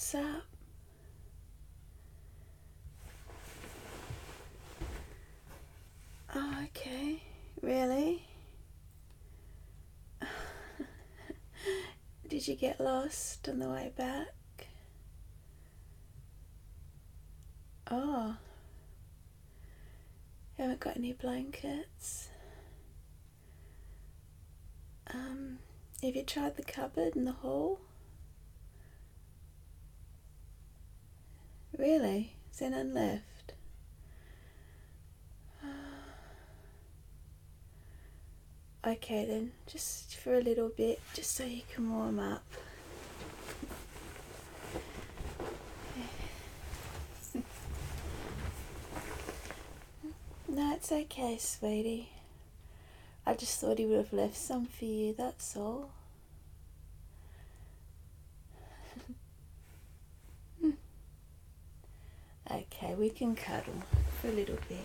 What's up? Oh, okay. Really? Did you get lost on the way back? Oh. You haven't got any blankets? Have you tried the cupboard in the hall? Really? Is there none left? Okay then, just for a little bit, just so you can warm up. No, it's okay, sweetie. I just thought he would have left some for you, that's all. Okay, we can cuddle for a little bit.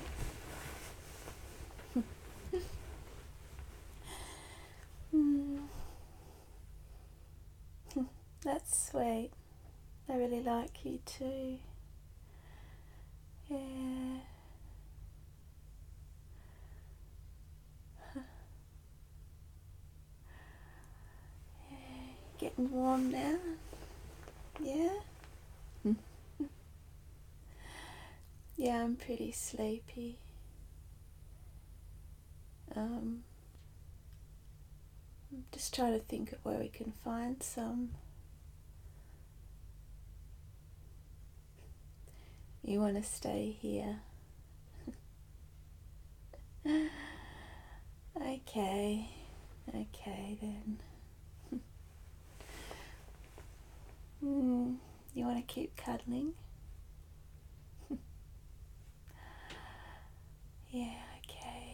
That's sweet. I really like you too. Yeah. Getting warm now? Yeah? Yeah, I'm pretty sleepy. I'm just trying to think of where we can find some. You want to stay here? Okay then. You want to keep cuddling? Yeah, okay.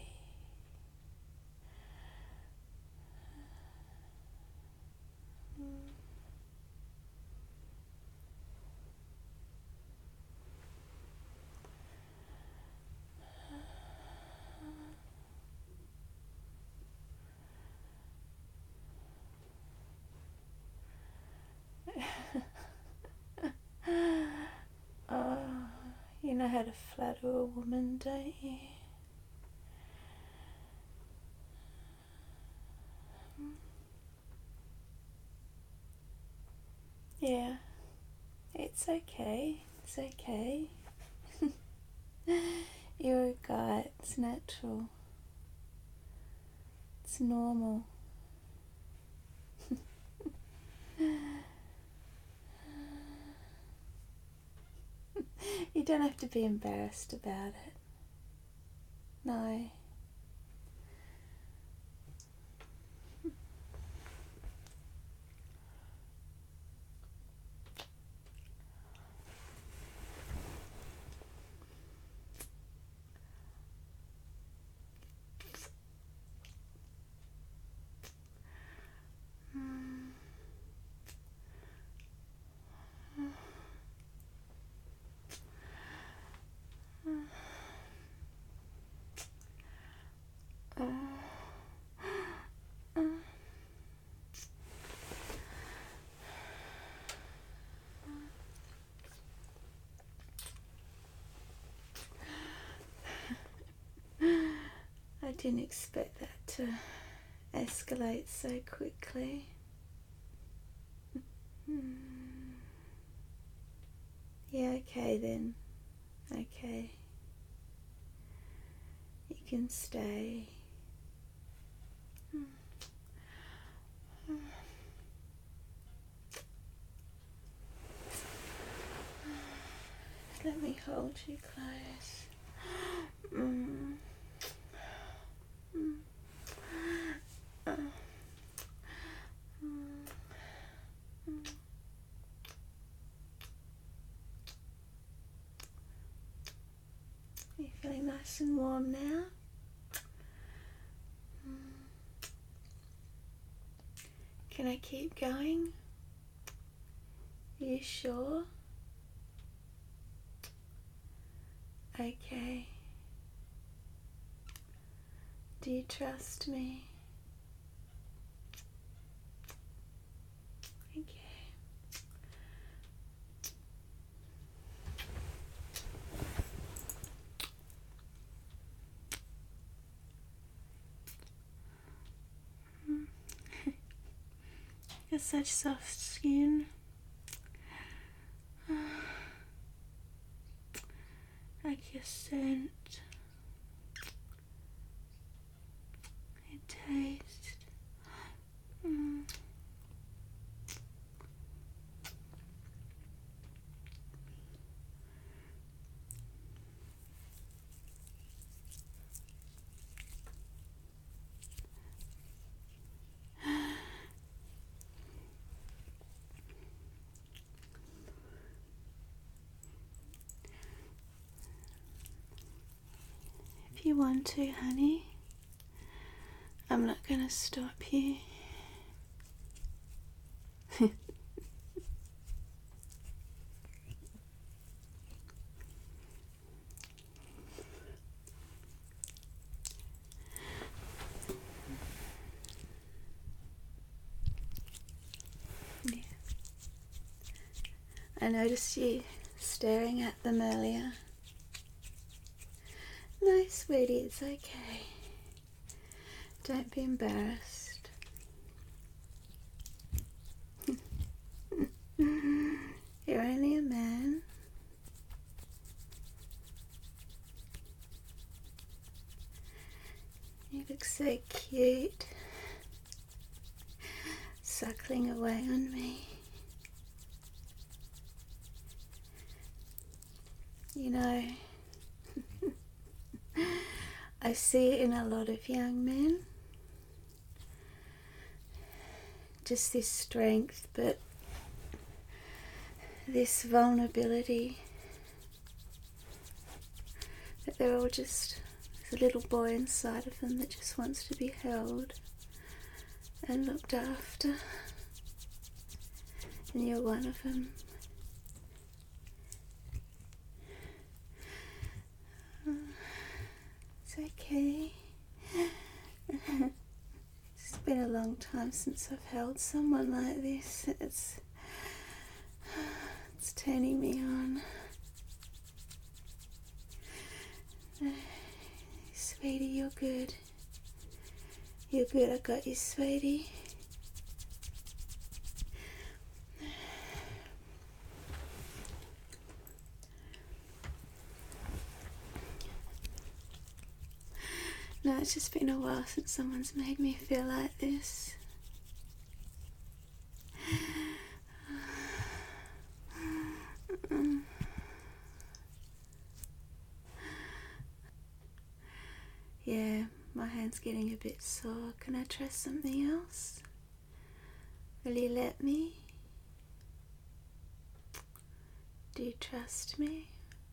Oh, you know how to flatter a woman, don't you? Yeah, it's okay. It's okay. You're a guy. It's natural. It's normal. You don't have to be embarrassed about it. No. I didn't expect that to escalate so quickly. Yeah, okay then. Okay. You can stay. Let me hold you close. Are you feeling nice and warm now? Can I keep going? Are you sure? Okay. Do you trust me? Okay. got such soft skin. Like your scent. Your taste. If you want to, honey, I'm not going to stop you. Yeah. I noticed you staring at them earlier. No, sweetie, it's okay. Don't be embarrassed. You're only a man. You look so cute, suckling away on me. You know, I see it in a lot of young men. Just this strength, but this vulnerability. That they're all just, there's a little boy inside of them that just wants to be held and looked after. And you're one of them. It's okay. It's been a long time since I've held someone like this. It's turning me on. Sweetie, you're good. You're good, I got you, sweetie. No, it's just been a while since someone's made me feel like this. Yeah, my hand's getting a bit sore. Can I try something else? Will you let me? Do you trust me?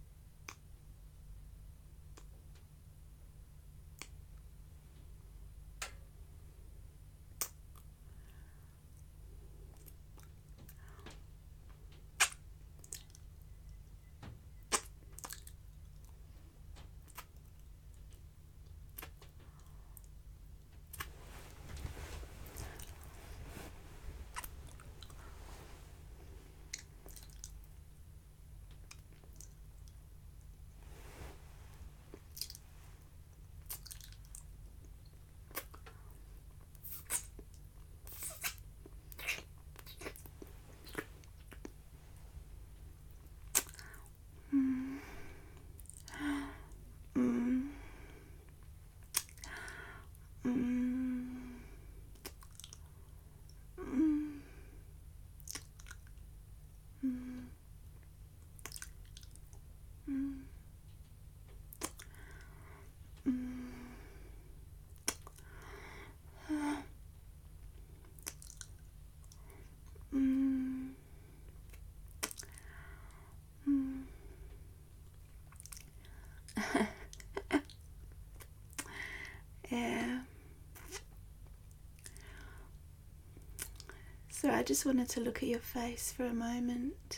Yeah. So I just wanted to look at your face for a moment.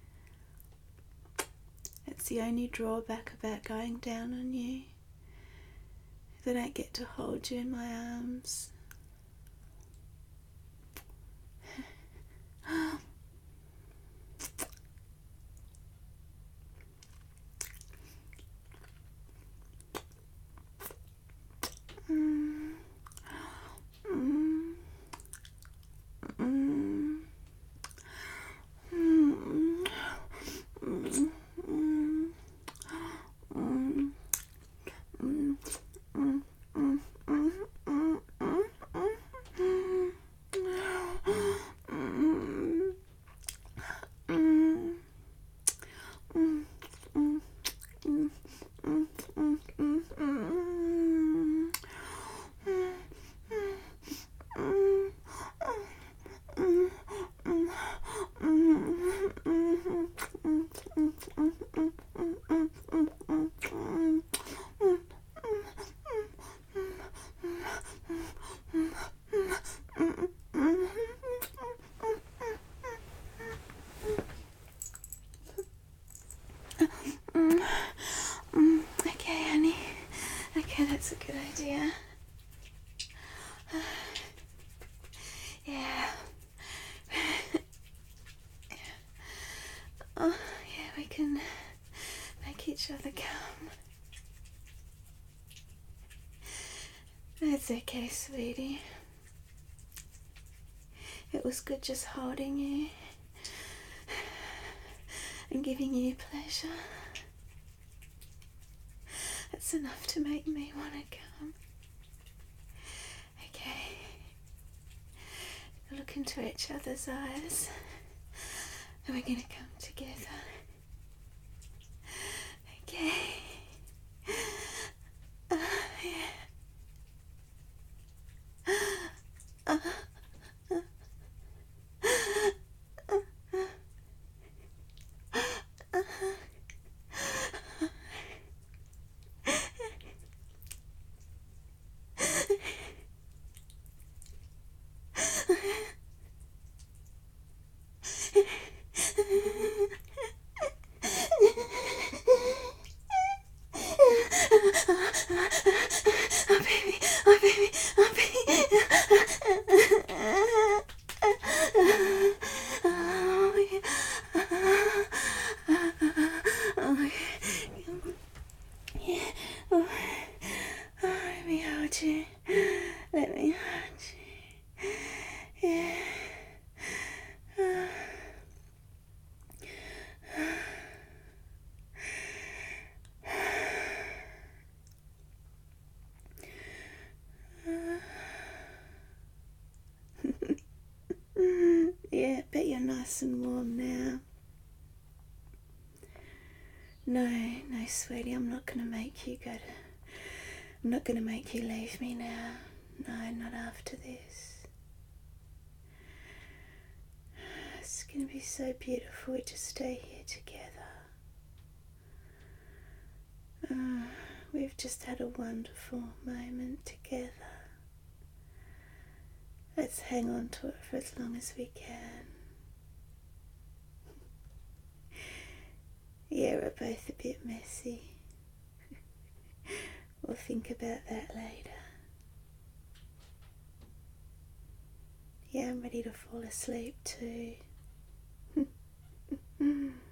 It's the only drawback about going down on you. That I don't get to hold you in my arms. good idea. Yeah. Oh, yeah, we can make each other come. It's okay, sweetie. It was good just holding you and giving you pleasure. It's enough to make me want to come. Okay. Look into each other's eyes and we're going to come together. Okay. Yeah. Oh baby, oh baby, oh baby. Oh, yeah. Oh, yeah. Oh, let me hold you. Let me hold you. Yeah. Yeah, bet you're nice and warm now. No, no, sweetie, I'm not going to make you I'm not going to make you leave me now. No, not after this. It's going to be so beautiful to stay here together. We've just had a wonderful moment together. Let's hang on to it for as long as we can. Yeah, we're both a bit messy. We'll think about that later. Yeah, I'm ready to fall asleep too.